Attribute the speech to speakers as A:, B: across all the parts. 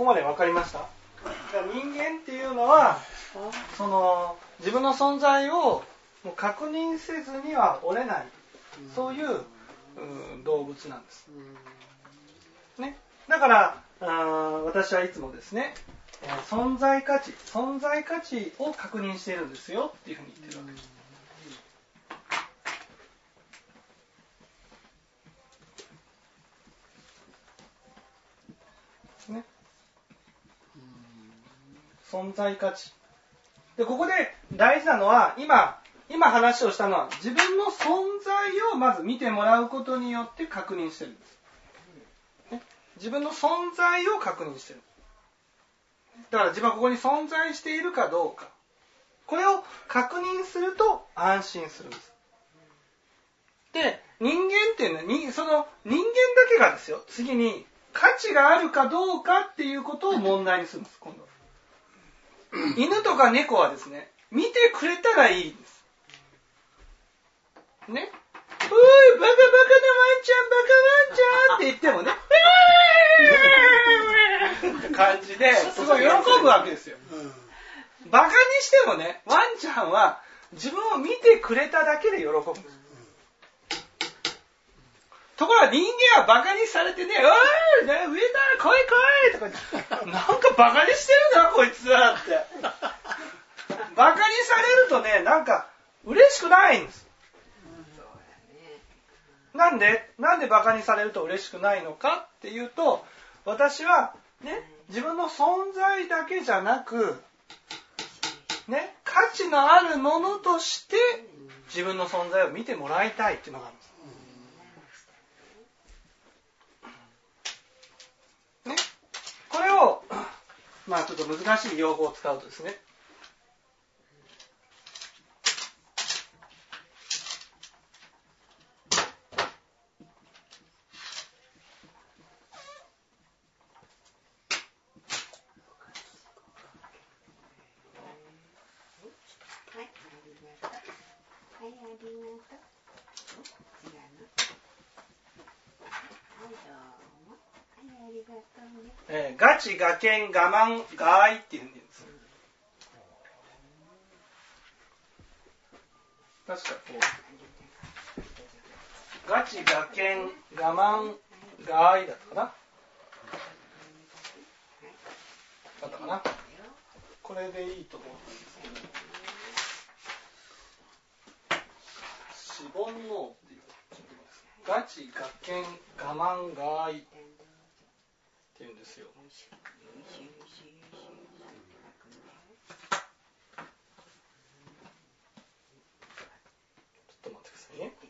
A: こまで分かりました？人間っていうのはその自分の存在をもう確認せずには折れない、そういう動物なんです、ね、だから私はいつもですね、存在価値を確認しているんですよっていうふうに言ってるわけです。ね、存在価値で、ここで大事なのは今話をしたのは自分の存在をまず見てもらうことによって確認してるんです、ね、自分の存在を確認してる。だから自分はここに存在しているかどうか、これを確認すると安心するんです。で、人間っていうのはその人間だけがですよ、次に価値があるかどうかっていうことを問題にするんです。今度犬とか猫はですね、見てくれたらいいんです。ね、おい、バカバカなワンちゃんって言ってもね、って感じですごい喜ぶわけですよ。バカにしてもね、ワンちゃんは自分を見てくれただけで喜ぶんです。ところが人間はバカにされてね、おい、上だ、来い来いとか、なんかバカにしてるなこいつはって。バカにされるとね、なんか嬉しくないんです。なんでバカにされると嬉しくないのかっていうと、私はね、自分の存在だけじゃなく、ね、価値のあるものとして自分の存在を見てもらいたいっていうのがあるんです。ね、これをちょっと難しい用語を使うとですね、ガチ、ガケン、我慢、ガーイっていうんです。確かこう。ガチ、ガケン、我慢、ガーイだったかな。だったかな。これでいいと思うんですけど。四煩悩っていう。ガチ、ガケン、我慢、ガーイっていうんですよ。ちょっと待ってくださいね。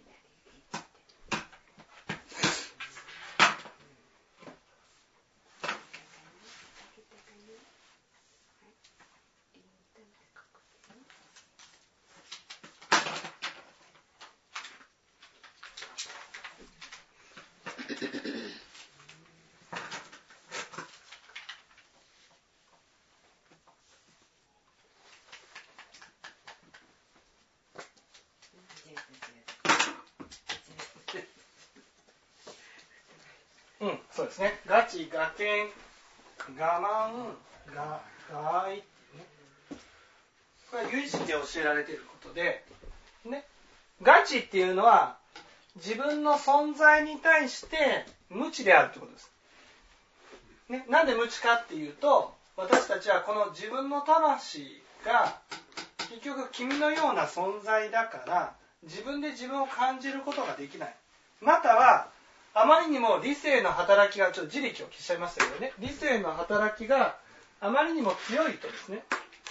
A: そうですね。ガチ、ガケン、我慢、ガーイってね。これは唯識で教えられていることで、ね、ガチっていうのは自分の存在に対して無知であるということです。ね、なんで無知かっていうと、私たちはこの自分の魂が結局君のような存在だから自分で自分を感じることができない。またはあまりにも理性の働きが、ちょっと自力を消しちゃいましたけどね、理性の働きがあまりにも強いとですね、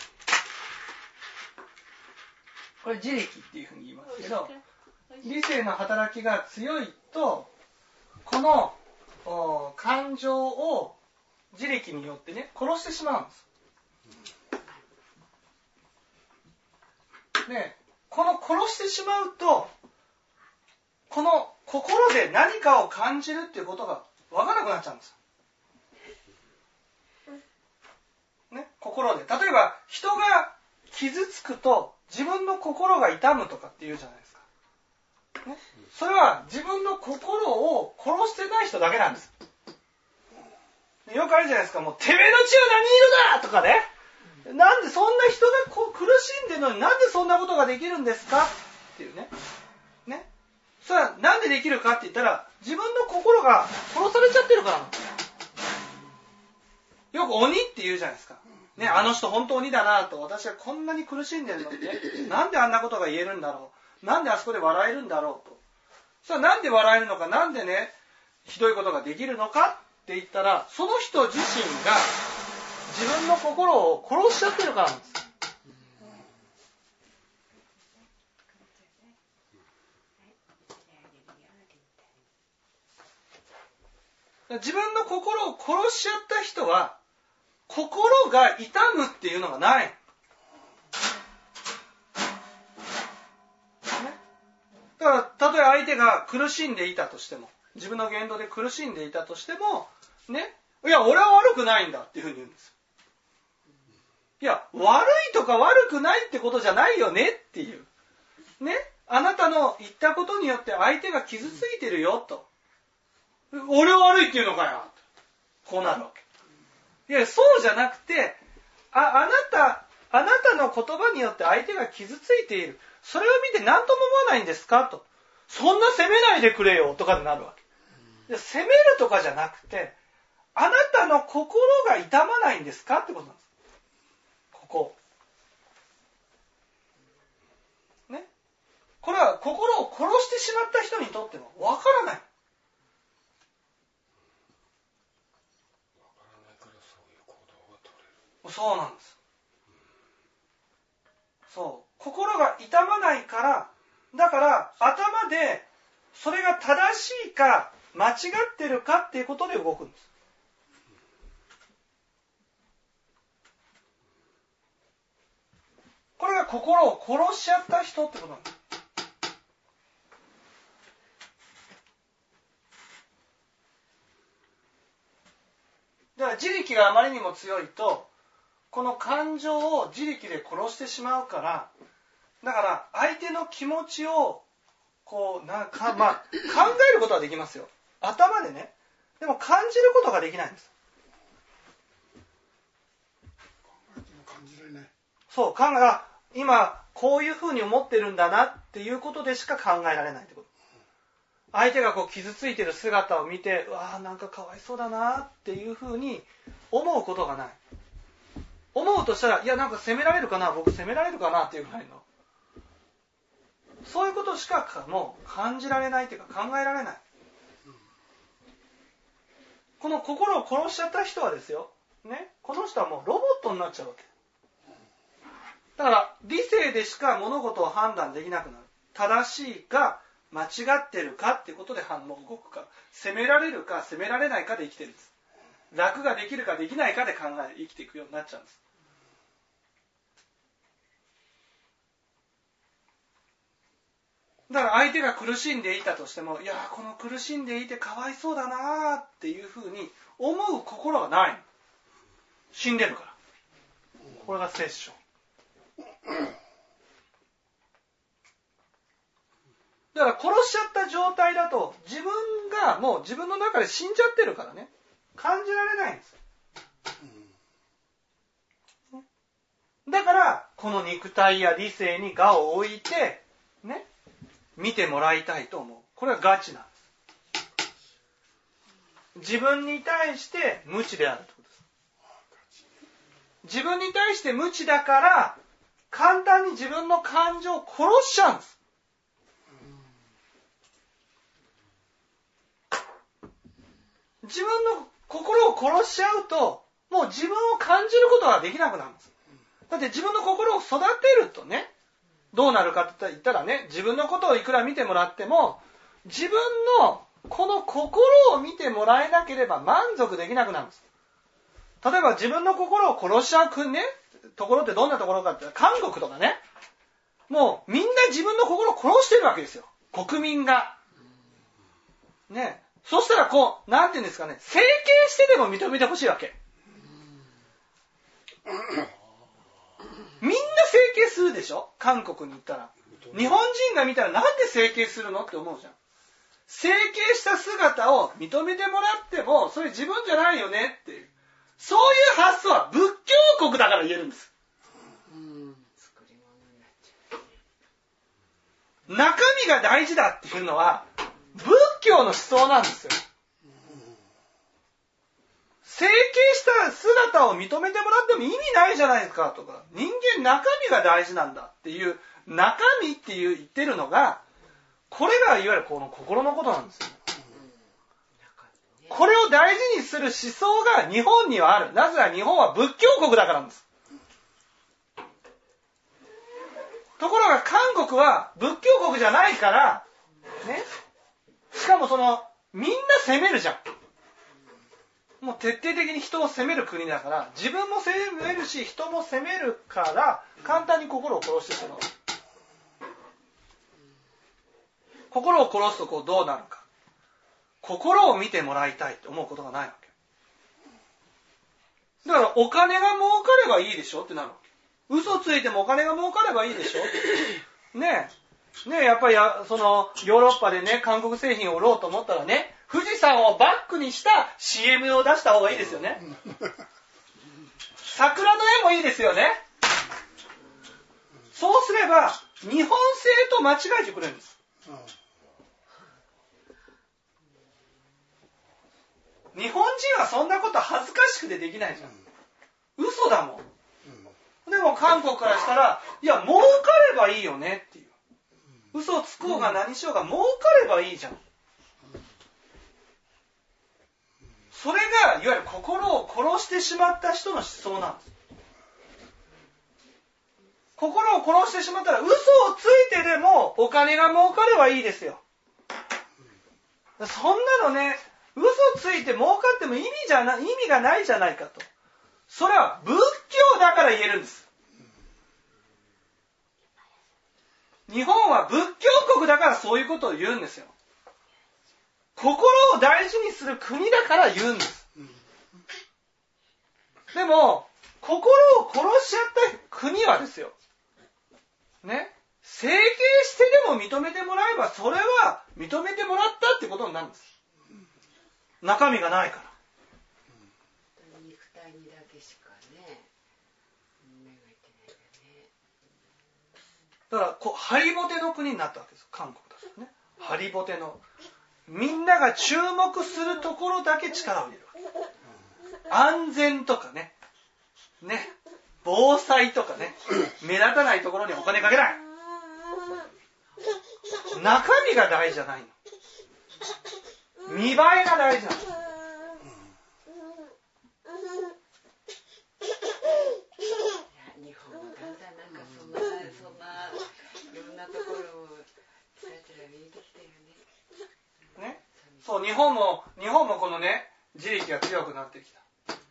A: これ自力っていうふうに言いますけど、理性の働きが強いとこの感情を自力によってね殺してしまうんです。で、この殺してしまうとこの心で何かを感じるっていうことが分からなくなっちゃうんです。ね、心で。例えば人が傷つくと自分の心が痛むとかって言うじゃないですか。ね、それは自分の心を殺してない人だけなんです。 よくあるじゃないですか、もう、てめえの血は何色だとかね。なんでそんな人がこう苦しんでるのになんでそんなことができるんですかっていうね。ね。それはなんでできるかって言ったら、自分の心が殺されちゃってるからなんですよ。よく鬼って言うじゃないですか。ね、あの人本当鬼だなと、私はこんなに苦しんでるのにね、なんであんなことが言えるんだろう。なんであそこで笑えるんだろうと。それはなんで笑えるのか、なんでね、ひどいことができるのかって言ったら、その人自身が自分の心を殺しちゃってるからなんです。自分の心を殺しちゃった人は、心が痛むっていうのがない。ね、だから、例えば相手が苦しんでいたとしても、自分の言動で苦しんでいたとしても、ね、いや、俺は悪くないんだっていうふうに言うんです。いや、悪いとか悪くないってことじゃないよねっていう。ね、あなたの言ったことによって相手が傷ついてるよと。俺は悪いっていうのかよ。こうなるわけ。いや、そうじゃなくて、あなたの言葉によって相手が傷ついている。それを見て何とも思わないんですかと。そんな責めないでくれよとかになるわけ。責めるとかじゃなくて、あなたの心が痛まないんですかってことなんです。ここ。ね。これは心を殺してしまった人にとってもわからない。そうなんです。そう。心が痛まないから、だから頭でそれが正しいか間違ってるかっていうことで動くんです。これが心を殺しちゃった人ってことなんです。だから自力があまりにも強いと、この感情を自力で殺してしまうから、だから相手の気持ちをこう考えることはできますよ。頭でね。でも感じることができないんです。
B: 感じられない。
A: そう、今こういうふうに思ってるんだなっていうことでしか考えられないってこと。相手がこう傷ついてる姿を見て、うわーなんかかわいそうだなっていうふうに思うことがない。思うとしたら、いやなんか責められるかな、僕責められるかなっていうぐらいの。そういうことしかもう感じられないというか考えられない。この心を殺しちゃった人はですよ、ね、この人はもうロボットになっちゃうわけ。だから理性でしか物事を判断できなくなる。正しいか間違ってるかっていうことで反応動くか、責められるか責められないかで生きてるんです。楽ができるかできないかで生きていくようになっちゃうんです。だから相手が苦しんでいたとしても、いやこの苦しんでいてかわいそうだなっていうふうに思う心がない。死んでるから。これが摂生。だから殺しちゃった状態だと自分がもう自分の中で死んじゃってるからね、感じられないんです。だからこの肉体や理性に我を置いてね、見てもらいたいと思う。これはガチなんです。自分に対して無知であるということです。自分に対して無知だから簡単に自分の感情を殺しちゃうんです。自分の心を殺しちゃうと、もう自分を感じることができなくなるんです。だって自分の心を育てるとね、どうなるかって言ったらね、自分のことをいくら見てもらっても、自分のこの心を見てもらえなければ満足できなくなるんです。例えば自分の心を殺しちゃうね、ところってどんなところかって言ったら、韓国とかね、もうみんな自分の心を殺してるわけですよ。国民が。ね。そしたらこう、なんていうんですかね、整形してでも認めてほしいわけ。みんな整形するでしょ？韓国に行ったら。日本人が見たらなんで整形するのって思うじゃん。 整形した姿を認めてもらっても、それ自分じゃないよねっていう。そういう発想は仏教国だから言えるんです。中身が大事だっていうのは仏教の思想なんですよ。整形した姿を認めてもらっても意味ないじゃないですかとか、人間中身が大事なんだっていう中身っていう言ってるのが、これがいわゆるこの心のことなんですよ。これを大事にする思想が日本にはある。なぜなら日本は仏教国だからなんです。ところが韓国は仏教国じゃないから、ね。しかもみんな責めるじゃん。もう徹底的に人を責める国だから、自分も責めるし、人も責めるから、簡単に心を殺してしまう。心を殺すとどうなるか。心を見てもらいたいって思うことがないわけ。だからお金が儲かればいいでしょってなるわけ。嘘ついてもお金が儲かればいいでしょねえ、やっぱりヨーロッパでね、韓国製品を売ろうと思ったらね、富士山をバックにした CM を出した方がいいですよね。桜の絵もいいですよね。そうすれば、日本製と間違えてくれるんです。日本人はそんなこと恥ずかしくてできないじゃん。嘘だもん。でも韓国からしたら、いや、儲かればいいよねっていう。嘘をつこうが何しようが儲かればいいじゃん。それが、いわゆる心を殺してしまった人の思想なんです。心を殺してしまったら、嘘をついてでもお金が儲かればいいですよ。そんなのね、嘘ついて儲かっても意味がないじゃないかと。それは仏教だから言えるんです。日本は仏教国だからそういうことを言うんですよ。心を大事にする国だから言うんです。でも、心を殺しちゃった国はですよ。ね。整形してでも認めてもらえば、それは認めてもらったってことになるんです。中身がないから。
C: 肉体にだけしかね、目がいってない
A: よね。だからハリボテの国になったわけです。韓国だとね。ハリボテの。みんなが注目するところだけ力を入れるわけ。安全とかね。防災とかね。目立たないところにお金かけない。中身が大事じゃないの。見栄えが大事なんです。
C: 日本もだんだんなんかそんないろんなところをつらつら見えてきてるね。
A: そう、日本もこのね、自力が強くなってきた。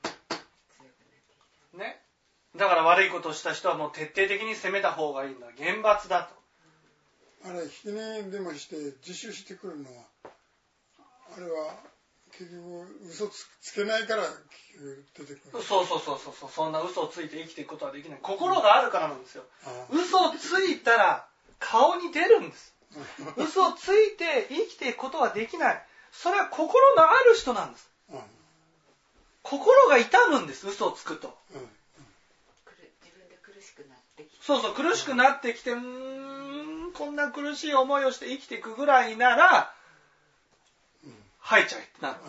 A: ね。だから悪いことをした人はもう徹底的に責めた方がいいんだ。厳罰だと。
B: あれ、否認でもして自首してくるのは、あれは結局嘘つけないから出てくる。
A: そう。そんな嘘をついて生きていくことはできない。心があるからなんですよ。嘘をついたら顔に出るんです。嘘をついて生きていくことはできない。それは心のある人なんです。心が痛むんです。嘘をつくと。
C: 自分で苦しくなってきて。
A: そう、苦しくなってきて、こんな苦しい思いをして生きていくぐらいなら、吐いちゃえってなる。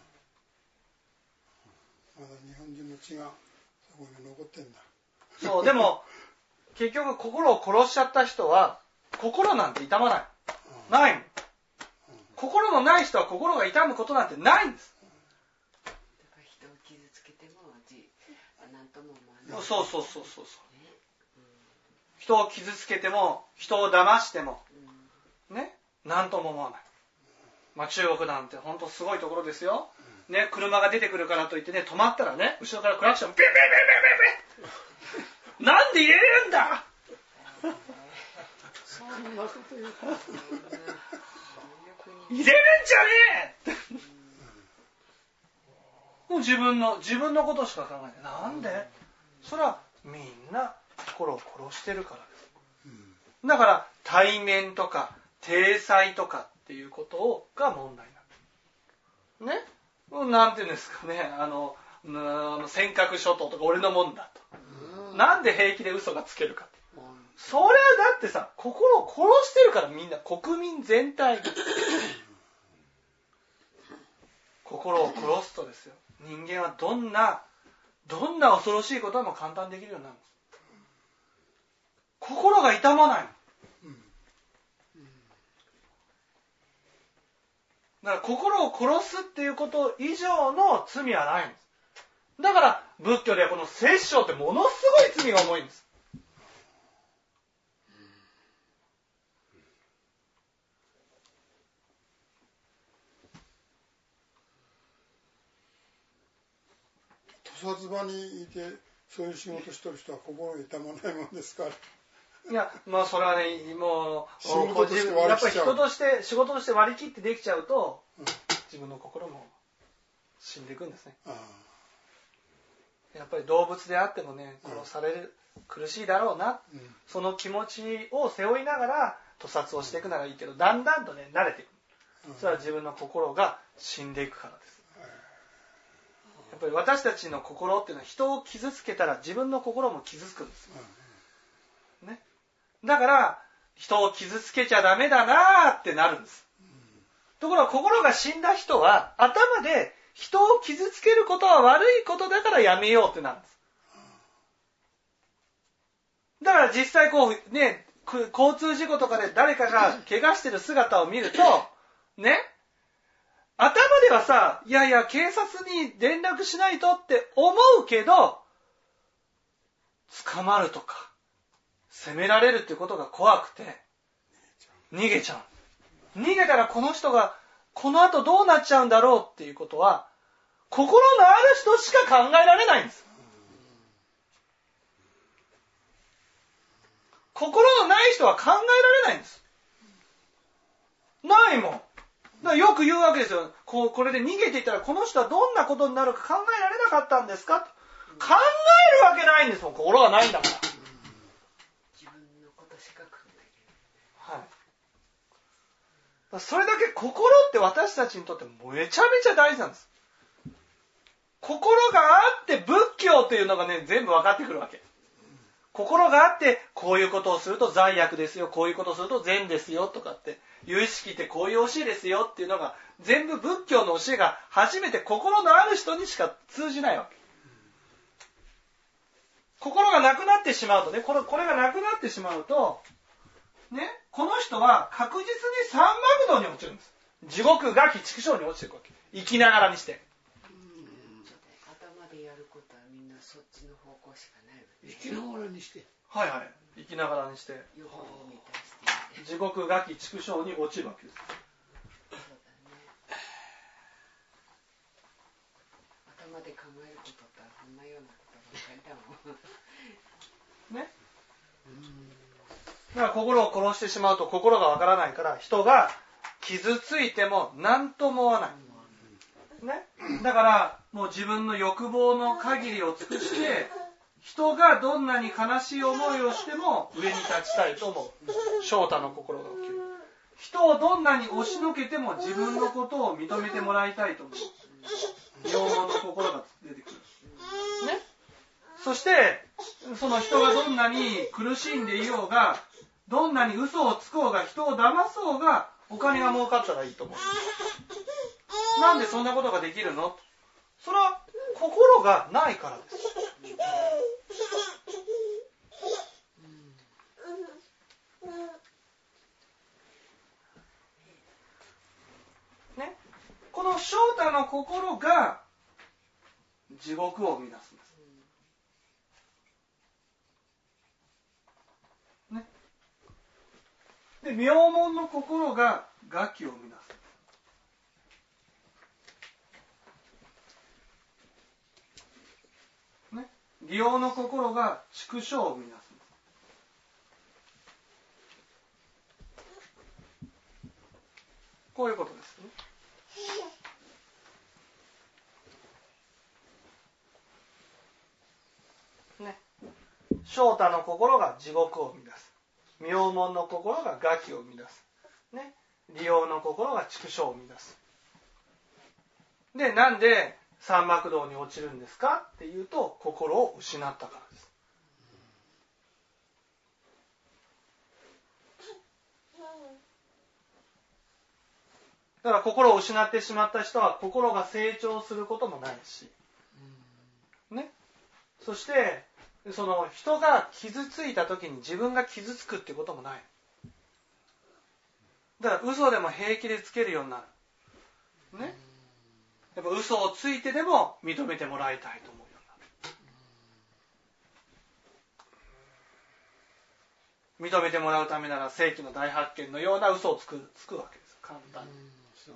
B: まだ日本人の血がそこに残ってんだ。
A: そう、でも結局心を殺しちゃった人は心なんて痛まない。ないもん。心のない人は心が痛むことなんてないんです。
C: だから人を傷つけても何とも思わない。
A: そう。人を傷つけても人を騙してもね、何とも思わない。中国なんて本当すごいところですよ。ね、車が出てくるからといってね、止まったらね、後ろからクラクションピーピーなんで入れるんだ。
B: そんなこと言うか。
A: 入れるんじゃねえ。もう自分のことしか考えない。なんで？それはみんな心を殺してるからです。だから対面とか体裁とかってっていうことが問題なんだ。ね。なんていうんですかね、尖閣諸島とか俺のもんだと。なんで平気で嘘がつけるか。それはだってさ、心を殺してるから、みんな、国民全体が。心を殺すとですよ、人間はどんな恐ろしいことも簡単にできるようになるんです。心が痛まないの。だから心を殺すっていうこと以上の罪はないんです。だから仏教ではこの殺生ってものすごい罪が重いんです。
B: 屠殺場にいてそういう仕事してる人は心痛まないもんですから。
A: いや、まあそれはね、もう
B: 仕事として割り切っちゃう。
A: やっぱり仕事として割り切ってできちゃうと、自分の心も死んでいくんですね。やっぱり動物であってもね、殺される、苦しいだろうな、その気持ちを背負いながら屠殺をしていくならいいけど、だんだんとね、慣れていく。それは自分の心が死んでいくからです。やっぱり私たちの心っていうのは、人を傷つけたら自分の心も傷つくんですよ。ね。だから人を傷つけちゃダメだなーってなるんです。ところが心が死んだ人は頭で人を傷つけることは悪いことだからやめようってなるんです。だから実際こうね、交通事故とかで誰かが怪我してる姿を見るとね、頭ではさ、いやいや警察に連絡しないとって思うけど、捕まるとか責められるっていうことが怖くて逃げちゃう。逃げたらこの人がこの後どうなっちゃうんだろうっていうことは心のある人しか考えられないんです。心のない人は考えられないんです。ないもん。だからよく言うわけですよ。これで逃げていったらこの人はどんなことになるか考えられなかったんですかと。考えるわけないんですもん。心がないんだから。はい。それだけ心って私たちにとってめちゃめちゃ大事なんです。心があって仏教というのがね、全部分かってくるわけ。心があってこういうことをすると罪悪ですよ、こういうことをすると善ですよとかって、有意識ってこういう教えですよっていうのが全部仏教の教えが初めて心のある人にしか通じないわけ。心がなくなってしまうとね、これがなくなってしまうとね、この人は確実に三悪道に落ちるんです。地獄、餓鬼、畜生に落ちていくわけ。生きながらにして。
C: 頭でやることはみんなそっちの方向しかないわけ、ね。
B: 生きながらにして。
A: はいはい。生きながらにして。
C: よほど満たして。
A: 地獄、餓鬼、畜生に落ちるわけです。
C: そうだね。頭で考えることってそんなようなことばっかりだもん。
A: ね。だから心を殺してしまうと心がわからないから人が傷ついても何とも思わない、ね、だからもう自分の欲望の限りを尽くして人がどんなに悲しい思いをしても上に立ちたいと思う翔太の心が起きる。人をどんなに押しのけても自分のことを認めてもらいたいと思う両門の心が出てくる、ね、そしてその人がどんなに苦しんでいようがどんなに嘘をつこうが人を騙そうがお金が儲かったらいいと思う。なんでそんなことができるの？それは心がないからです。ね、この翔太の心が地獄を生み出すんです。で、名門の心が餓鬼を生み出す。ね。利用の心が畜生を生み出す。こういうことですね。ね。翔太の心が地獄を生み出す。名門の心が餓鬼を生み出す、ね、 利用の心が畜生を生み出す。で、なんで三幕道に落ちるんですかっていうと、心を失ったからです。だから心を失ってしまった人は心が成長することもないし、ね。そしてその人が傷ついた時に自分が傷つくっていうこともない。だから嘘でも平気でつけるようになる。ね。やっぱ嘘をついてでも認めてもらいたいと思うようになる。認めてもらうためなら世紀の大発見のような嘘をつくわけです。簡単に。
B: そう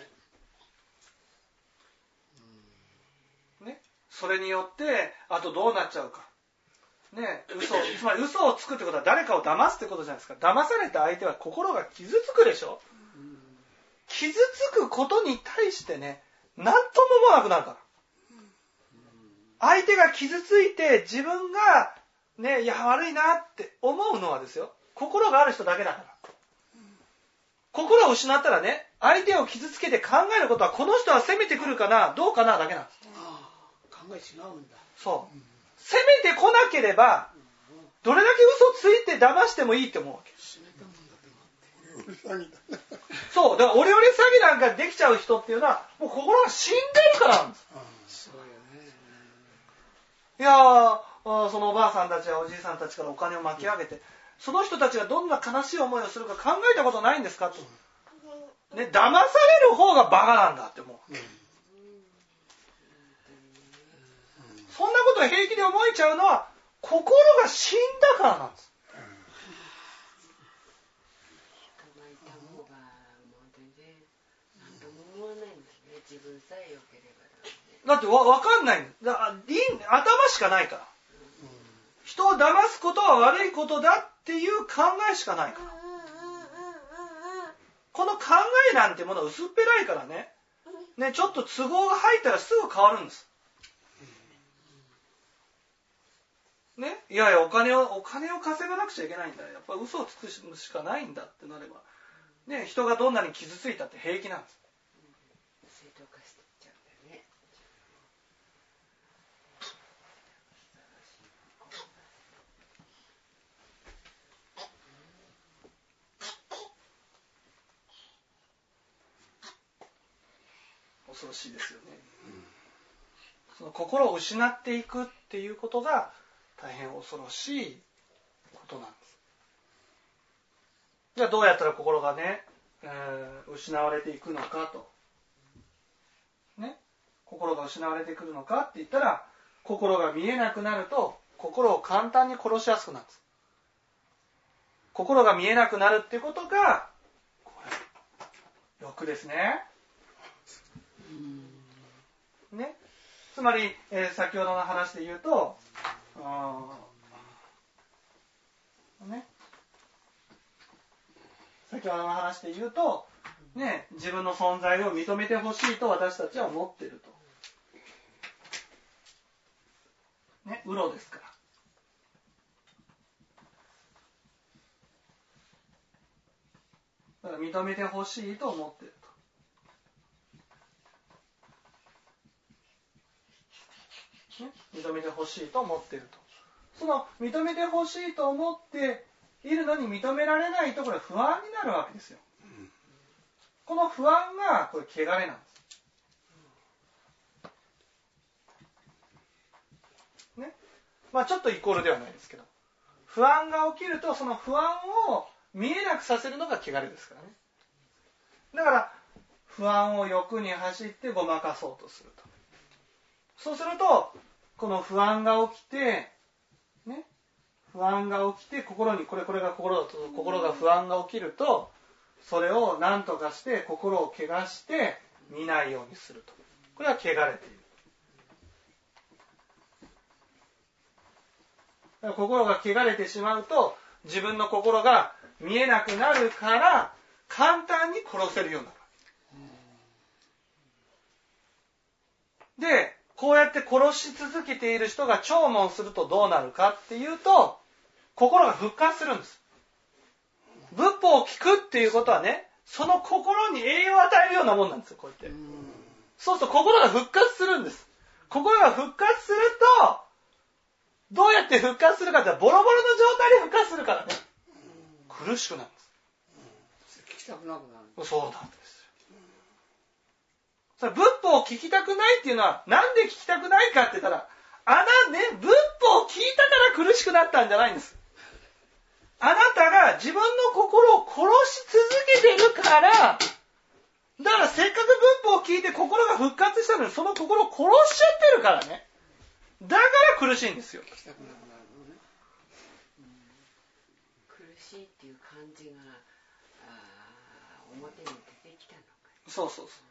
A: ね。それによってあとどうなっちゃうか。ね、つまり嘘をつくってことは誰かを騙すってことじゃないですか。騙された相手は心が傷つくでしょ。傷つくことに対してね、何とも思わなくなるから。相手が傷ついて自分がね、いや悪いなって思うのはですよ、心がある人だけだから。心を失ったらね、相手を傷つけて考えることは、この人は攻めてくるかなどうかなだけなんです。
B: 考え違うんだ。
A: そう。攻めてこなければどれだけ嘘ついて騙してもいいって思うわけ。そう。だからオレオレ詐欺なんかできちゃう人っていうのはもう心が死んでるからなんです。
B: そうよね。
A: いやそのおばあさんたちやおじいさんたちからお金を巻き上げて、その人たちがどんな悲しい思いをするか考えたことないんですかと。ね、騙される方がバカなんだって思う。そんなことを平気で思えちゃうのは心が死んだからなんです。
C: 人がいた方がもう全然何とも思わないんですね。自分さえ良ければ
A: だって分かんないんだ。頭しかないから。人を騙すことは悪いことだっていう考えしかないから。この考えなんてものは薄っぺらいからね。ね、ちょっと都合が入ったらすぐ変わるんです。ね、いやいやお金を稼がなくちゃいけないんだ。やっぱり嘘をつくしかないんだってなれば、ね、人がどんなに傷ついたって平気なんです。
C: 正当化していっちゃうんだよね。
A: 恐ろしいですよね。その心を失っていくっていうことが大変恐ろしいことなんです。じゃあどうやったら心がね、失われていくのかと。ね、心が失われてくるのかって言ったら、心が見えなくなると心を簡単に殺しやすくなるんです。心が見えなくなるっていうことがこれ欲ですね。ね、つまり、先ほどの話で言うと、ね、先ほどの話で言うと、ね、自分の存在を認めてほしいと私たちは思っていると。ね、うろですから。だから認めてほしいと思っていると。認めてほしいと思っていると。その認めてほしいと思っているのに認められないとこれ不安になるわけですよ。この不安がこれ汚れなんです。ね。まあちょっとイコールではないですけど、不安が起きるとその不安を見えなくさせるのが汚れですからね。だから不安を欲に走ってごまかそうとすると。そうするとこの不安が起きて、ね、不安が起きて心にこれが心だと心が不安が起きるとそれを何とかして心を汚して見ないようにすると。これは汚れている。だから心が汚れてしまうと自分の心が見えなくなるから簡単に殺せるようになる。で、こうやって殺し続けている人が聴聞するとどうなるかっていうと心が復活するんです。仏法を聞くっていうことはね、 その心に栄養を与えるようなもんなんですよ、こうやって。そうすると心が復活するんです。心が復活すると、どうやって復活するかってボロボロの状態で復活するからね。苦しくなるんです。
C: 聞きたくなくなる。
A: そうなんです。それ仏法を聞きたくないっていうのは、なんで聞きたくないかって言ったら、仏法を聞いたから苦しくなったんじゃないんです。あなたが自分の心を殺し続けてるから、だからせっかく仏法を聞いて心が復活したのに、その心を殺しちゃってるからね。だから苦しいんですよ。
C: 聞きたくなくなるのね。苦しいっていう感じが表に出てきたのか。
A: そうそうそう。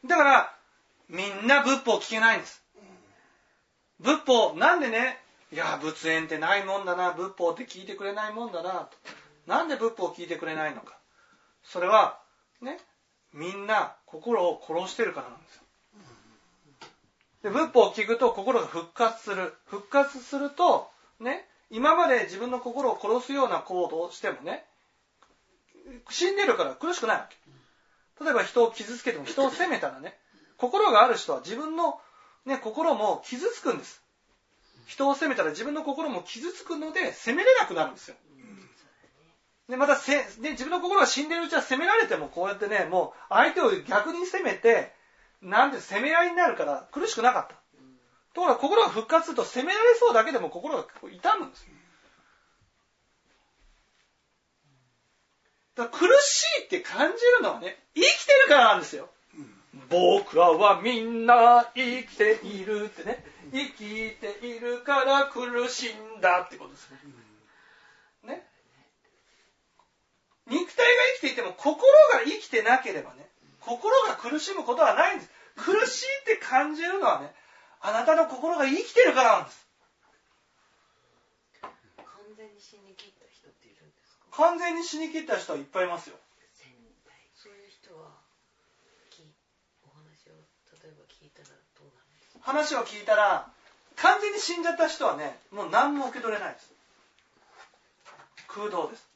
A: だからみんな仏法を聞けないんです。仏法なんでね、いや仏縁ってないもんだな、仏法って聞いてくれないもんだなと。なんで仏法を聞いてくれないのか。それはね、みんな心を殺してるからなんですよ。で仏法を聞くと心が復活する。復活するとね、今まで自分の心を殺すような行動をしてもね、死んでるから苦しくないわけ。例えば人を傷つけても、人を責めたらね、心がある人は自分の、ね、心も傷つくんです。人を責めたら自分の心も傷つくので責めれなくなるんですよ。でまたで自分の心が死んでるうちは責められてもこうやってね、もう相手を逆に責めて、なんで責め合いになるから苦しくなかった。ところが心が復活すると責められそうだけでも心が痛むんですよ。だから苦しいって感じるのはね、生きてるからなんですよ。僕らはみんな生きているってね、生きているから苦しいんだってことですね。ね。肉体が生きていても心が生きてなければね、心が苦しむことはないんです。苦しいって感じるのはね、あなたの心が生きてるからなんです。
C: 完全に死に切った人っているんですか？
A: 完全に死に切った人はいっぱいいますよ。
C: そういう人はお話を例えば聞いたらどうなるんですか？
A: 話を聞いたら、完全に死んじゃった人はね、もう何も受け取れないです。空洞です。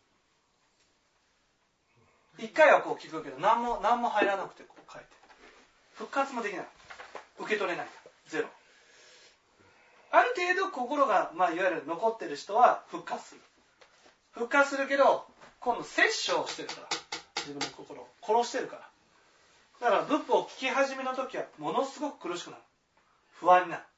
A: 一回はこう聞くけど何も入らなくてこう書いて、復活もできない、受け取れない、ゼロ。ある程度心が、いわゆる残ってる人は復活する。復活するけど今度殺生してるから、自分の心を殺してるから。だから仏法を聞き始めの時はものすごく苦しくなる、不安になる。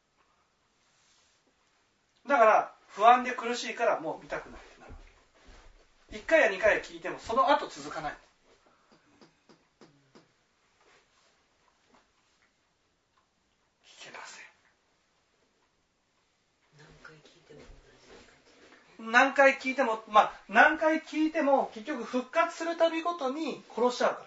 A: だから不安で苦しいからもう見たくないってなる。1回や2回聞いてもその後続かない。聞けません。何回聞いても何回聞いても結局復活するたびごとに殺しちゃうから。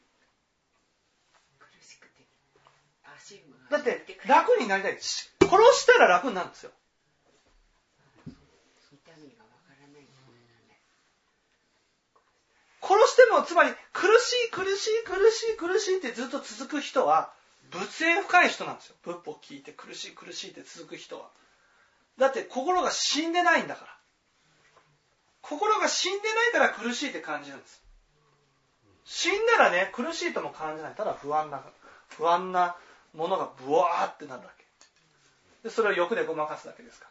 A: だって楽になりたい。殺したら楽になるんですよ。殺しても、つまり苦しいってずっと続く人は仏縁深い人なんですよ。仏法を聞いて苦しいって続く人は。だって心が死んでないんだから。心が死んでないから苦しいって感じるんです。死んだらね、苦しいとも感じない。ただ不安なものがブワーってなるだけで、それを欲でごまかすだけですから。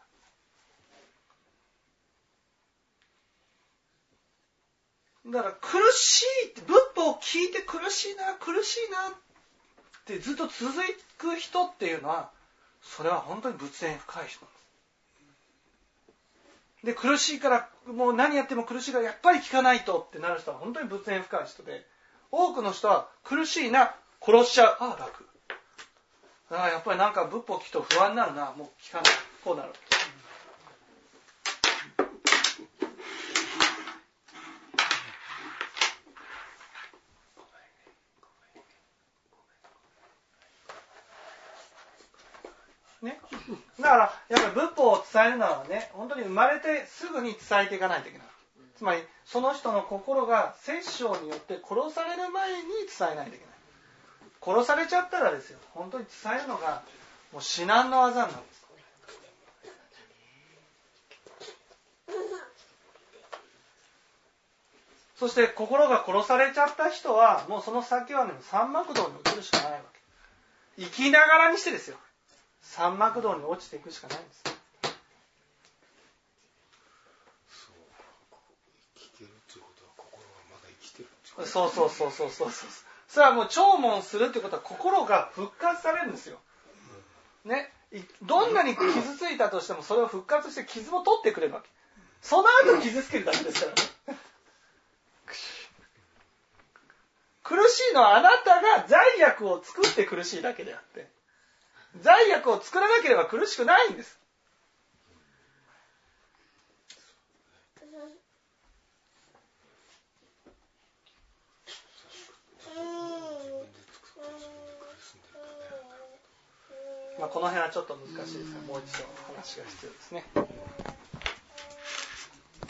A: だから苦しいって、仏法を聞いて苦しいなってずっと続く人っていうのは、それは本当に仏縁深い人なんです。で、苦しいからもう何やっても苦しいからやっぱり聞かないとってなる人は本当に仏縁深い人で、多くの人は苦しいな、殺しちゃう、ああ楽、やっぱりなんか仏法聞くと不安になるな、もう聞かない、こうなる。ね、だからやっぱり仏法を伝えるのはね、本当に生まれてすぐに伝えていかないといけない。つまりその人の心が殺生によって殺される前に伝えないといけない。殺されちゃったらですよ、本当に伝えるのがもう至難の業なんです。 そして心が殺されちゃった人はもうその先はね、三幕道に落ちるしかないわけ。生きながらにしてですよ、三幕道に落ちていくしかないんです。そうそうそうそうそうそう。それはもう聴聞するってことは心が復活されるんですよ。ね、どんなに傷ついたとしてもそれを復活して傷も取ってくれるわけ。その後傷つけるだけですからね。苦しいのはあなたが罪悪を作って苦しいだけであって、罪悪を作らなければ苦しくないんです。この辺はちょっと難しいですが、もう一度話が必要ですね。